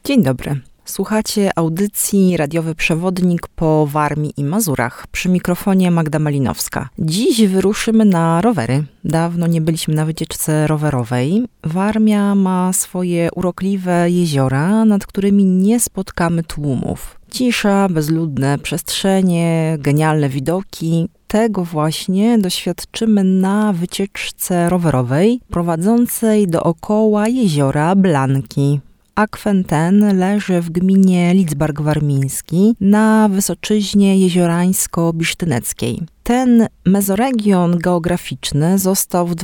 Dzień dobry. Słuchacie audycji Radiowy Przewodnik po Warmii i Mazurach. Przy mikrofonie Magda Malinowska. Dziś wyruszymy na rowery. Dawno nie byliśmy na wycieczce rowerowej. Warmia ma swoje urokliwe jeziora, nad którymi nie spotkamy tłumów. Cisza, bezludne przestrzenie, genialne widoki. Tego właśnie doświadczymy na wycieczce rowerowej prowadzącej dookoła jeziora Blanki. Akwen ten leży w gminie Lidzbark Warmiński na wysoczyźnie jeziorańsko-bisztyneckiej. Ten mezoregion geograficzny został w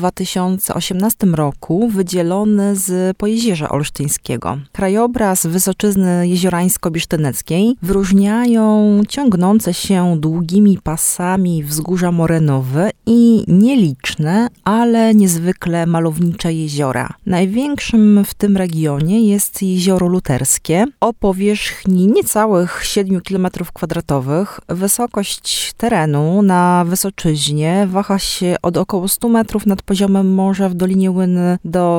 2018 roku wydzielony z Pojezierza Olsztyńskiego. Krajobraz wysoczyzny jeziorańsko-bisztyneckiej wyróżniają ciągnące się długimi pasami wzgórza morenowe i nieliczne, ale niezwykle malownicze jeziora. Największym w tym regionie jest jezioro Luterskie o powierzchni niecałych 7 km². Wysokość terenu na wysoczyźnie waha się od około 100 metrów nad poziomem morza w Dolinie Łyny do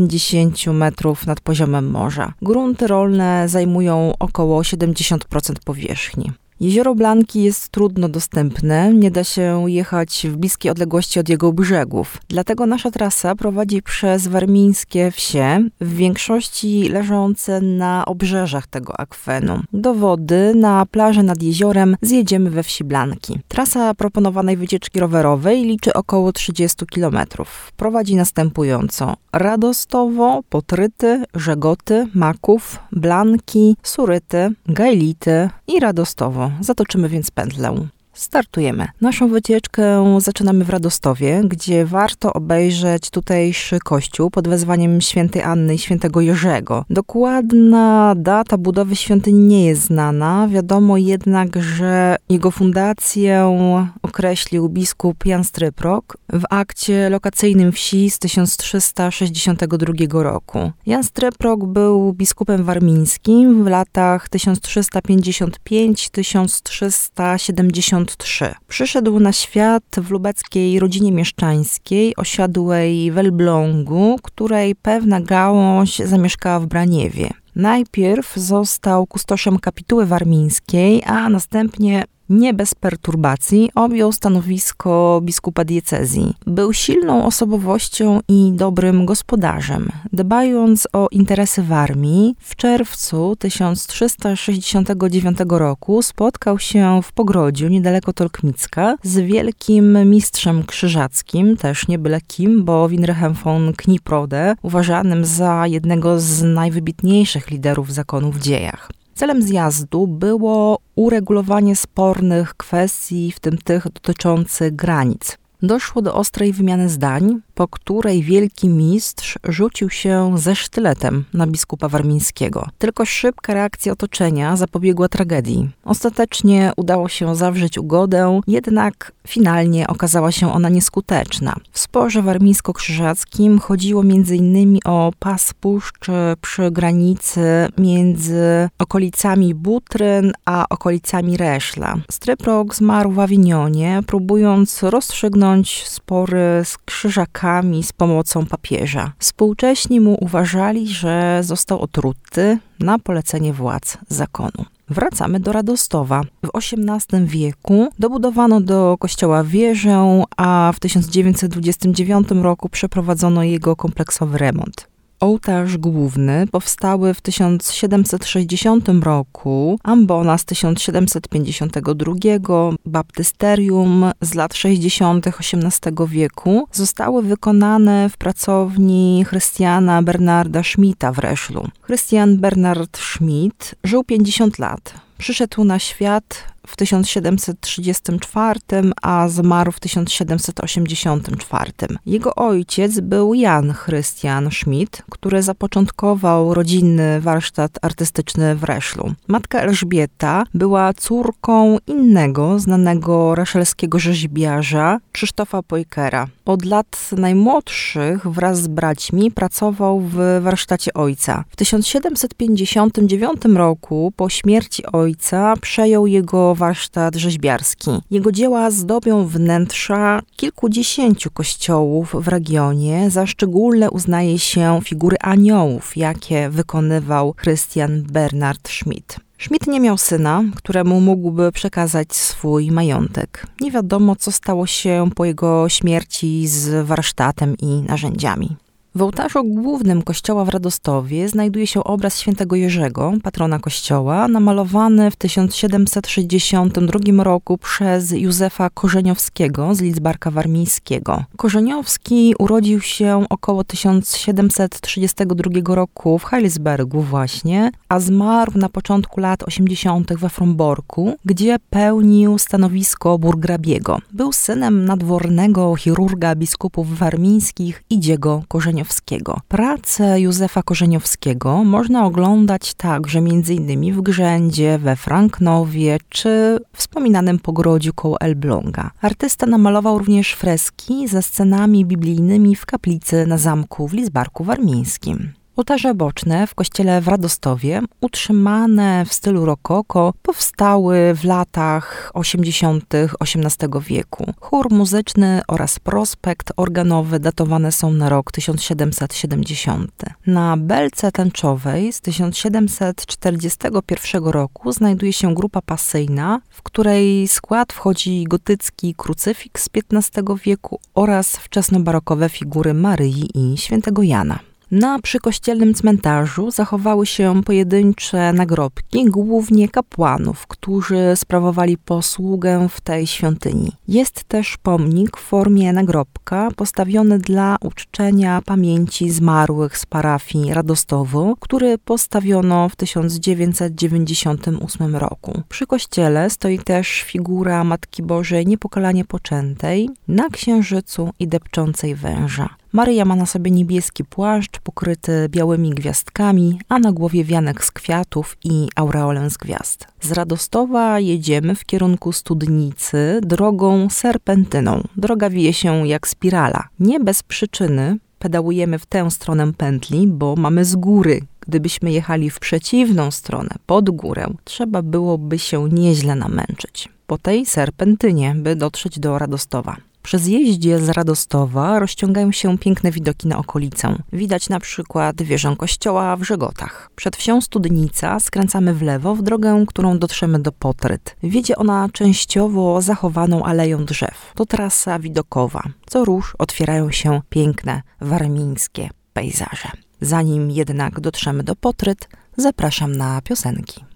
190 metrów nad poziomem morza. Grunty rolne zajmują około 70% powierzchni. Jezioro Blanki jest trudno dostępne, nie da się jechać w bliskiej odległości od jego brzegów. Dlatego nasza trasa prowadzi przez warmińskie wsie, w większości leżące na obrzeżach tego akwenu. Do wody, na plażę nad jeziorem zjedziemy we wsi Blanki. Trasa proponowanej wycieczki rowerowej liczy około 30 km. Prowadzi następująco: Radostowo, Potryty, Żegoty, Maków, Blanki, Suryty, Gajlity i Radostowo. Zatoczymy więc pętlę. Startujemy. Naszą wycieczkę zaczynamy w Radostowie, gdzie warto obejrzeć tutejszy kościół pod wezwaniem świętej Anny i świętego Jerzego. Dokładna data budowy świątyni nie jest znana. Wiadomo jednak, że jego fundację określił biskup Jan Stryprok w akcie lokacyjnym wsi z 1362 roku. Jan Stryprok był biskupem warmińskim w latach 1355-1373. Przyszedł na świat w lubeckiej rodzinie mieszczańskiej, osiadłej w Elblągu, której pewna gałąź zamieszkała w Braniewie. Najpierw został kustoszem kapituły warmińskiej, a następnie nie bez perturbacji objął stanowisko biskupa diecezji. Był silną osobowością i dobrym gospodarzem. Dbając o interesy Warmii, w czerwcu 1369 roku spotkał się w Pogrodziu, niedaleko Tolkmicka, z wielkim mistrzem krzyżackim, też nie byle kim, bo Winrychem von Kniprode, uważanym za jednego z najwybitniejszych liderów zakonu w dziejach. Celem zjazdu było uregulowanie spornych kwestii, w tym tych dotyczących granic. Doszło do ostrej wymiany zdań, po której wielki mistrz rzucił się ze sztyletem na biskupa warmińskiego. Tylko szybka reakcja otoczenia zapobiegła tragedii. Ostatecznie udało się zawrzeć ugodę, jednak finalnie okazała się ona nieskuteczna. W sporze warmińsko-krzyżackim chodziło m.in. o pas puszczy przy granicy między okolicami Butryn a okolicami Reszla. Stryprok zmarł w Awinionie, próbując rozstrzygnąć spory z krzyżakami z pomocą papieża. Współcześni mu uważali, że został otruty na polecenie władz zakonu. Wracamy do Radostowa. W XVIII wieku dobudowano do kościoła wieżę, a w 1929 roku przeprowadzono jego kompleksowy remont. Ołtarz główny powstały w 1760 roku, ambona z 1752, baptysterium z lat 60. XVIII wieku zostały wykonane w pracowni Chrystiana Bernarda Schmidta w Reszlu. Chrystian Bernard Schmidt żył 50 lat. Przyszedł na świat w 1734, a zmarł w 1784. Jego ojciec był Jan Chrystian Schmidt, który zapoczątkował rodzinny warsztat artystyczny w Reszlu. Matka Elżbieta była córką innego znanego reszelskiego rzeźbiarza, Krzysztofa Pojkera. Od lat najmłodszych wraz z braćmi pracował w warsztacie ojca. W 1759 roku po śmierci ojca przejął jego warsztat rzeźbiarski. Jego dzieła zdobią wnętrza kilkudziesięciu kościołów w regionie. Za szczególne uznaje się figury aniołów, jakie wykonywał Christian Bernhard Schmid. Schmid nie miał syna, któremu mógłby przekazać swój majątek. Nie wiadomo, co stało się po jego śmierci z warsztatem i narzędziami. W ołtarzu głównym kościoła w Radostowie znajduje się obraz świętego Jerzego, patrona kościoła, namalowany w 1762 roku przez Józefa Korzeniowskiego z Lidzbarka Warmińskiego. Korzeniowski urodził się około 1732 roku w Heilsbergu właśnie, a zmarł na początku lat 80. we Fromborku, gdzie pełnił stanowisko burgrabiego. Był synem nadwornego chirurga biskupów warmińskich Idziego Korzeniowskiego. Pracę Józefa Korzeniowskiego można oglądać także m.in. w Grzędzie, we Franknowie czy wspominanym Pogrodziu koło Elbląga. Artysta namalował również freski ze scenami biblijnymi w kaplicy na zamku w Lidzbarku Warmińskim. Ołtarze boczne w kościele w Radostowie, utrzymane w stylu rokoko, powstały w latach 80. XVIII wieku. Chór muzyczny oraz prospekt organowy datowane są na rok 1770. Na belce tęczowej z 1741 roku znajduje się grupa pasyjna, w której skład wchodzi gotycki krucyfiks z XV wieku oraz wczesnobarokowe figury Maryi i świętego Jana. Na przykościelnym cmentarzu zachowały się pojedyncze nagrobki, głównie kapłanów, którzy sprawowali posługę w tej świątyni. Jest też pomnik w formie nagrobka postawiony dla uczczenia pamięci zmarłych z parafii Radostowo, który postawiono w 1998 roku. Przy kościele stoi też figura Matki Bożej Niepokalanie Poczętej na księżycu i depczącej węża. Maryja ma na sobie niebieski płaszcz pokryty białymi gwiazdkami, a na głowie wianek z kwiatów i aureolę z gwiazd. Z Radostowa jedziemy w kierunku Studnicy drogą serpentyną. Droga wije się jak spirala. Nie bez przyczyny pedałujemy w tę stronę pętli, bo mamy z góry. Gdybyśmy jechali w przeciwną stronę, pod górę, trzeba byłoby się nieźle namęczyć. Po tej serpentynie, by dotrzeć do Radostowa. Przy zjeździe z Radostowa rozciągają się piękne widoki na okolicę. Widać na przykład wieżę kościoła w Żegotach. Przed wsią Studnica skręcamy w lewo w drogę, którą dotrzemy do Potryt. Wiedzie ona częściowo zachowaną aleją drzew. To trasa widokowa. Co rusz otwierają się piękne warmińskie pejzaże. Zanim jednak dotrzemy do Potryt, zapraszam na piosenki.